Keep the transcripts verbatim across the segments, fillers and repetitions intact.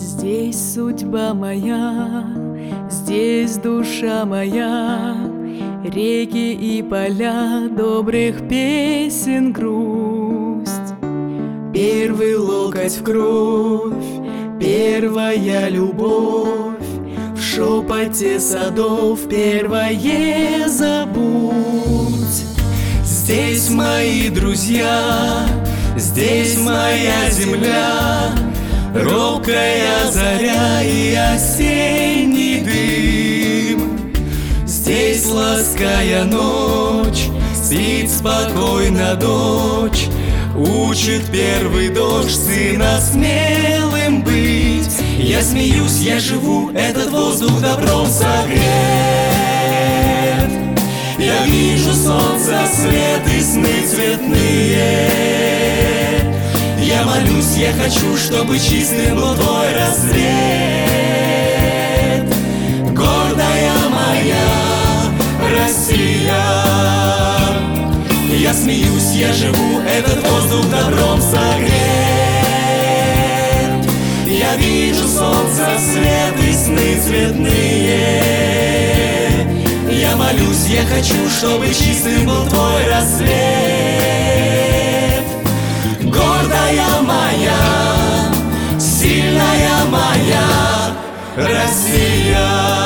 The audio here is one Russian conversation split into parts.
Здесь судьба моя, здесь душа моя, реки и поля добрых песен грусть. Первый локоть в кровь, первая любовь, в шепоте садов первое забудь. Здесь мои друзья, здесь моя земля, робкая заря и осенний дым. Здесь лаская ночь, спит спокойно дочь, учит первый дождь сына смелым быть. Я смеюсь, я живу, этот воздух добром согрет. Я вижу солнце, свет и сны цветные. Я молюсь, я хочу, чтобы чистым был твой рассвет. Гордая моя Россия, я смеюсь, я живу, этот воздух добром согрет. Я вижу солнце, свет и сны цветные. Я молюсь, я хочу, чтобы чистым был твой рассвет. Гордая моя, сильная моя Россия.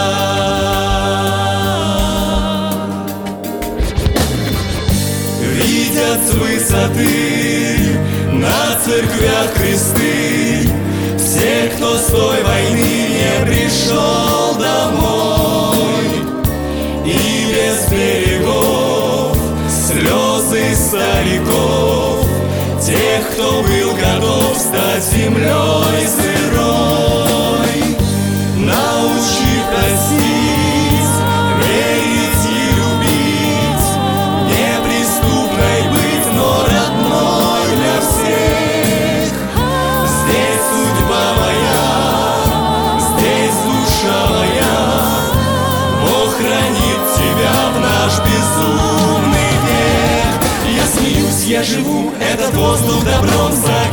Видят с высоты на церквях кресты все, кто с той войны не пришел домой. И без берегов слезы стариков, тех, кто был готов стать землей сырой. Научи простить, верить и любить, неприступной быть, но родной для всех. Здесь судьба моя, здесь душа моя, Бог хранит тебя в наш безумный век. Я смеюсь, я живу, этот воздух добром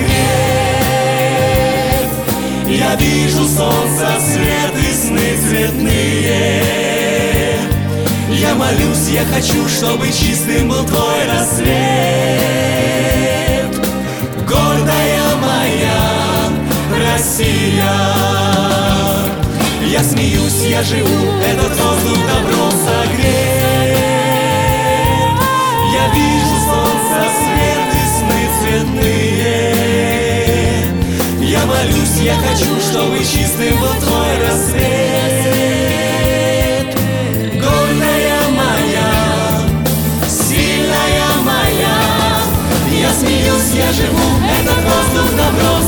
согрет. Я вижу солнце, свет и сны цветные. Я молюсь, я хочу, чтобы чистым был твой рассвет. Гордая моя Россия, я смеюсь, я живу, этот воздух добром согрет. Я вижу солнце, свет и сны цветные. Я молюсь, я хочу, чтобы чистым был твой рассвет. Гордая моя, сильная моя, я смеюсь, я живу, этот воздух добром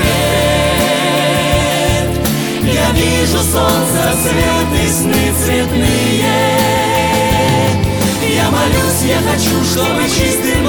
согрет. Я вижу солнце, свет и сны цветные. Я молюсь, я хочу, чтобы чистым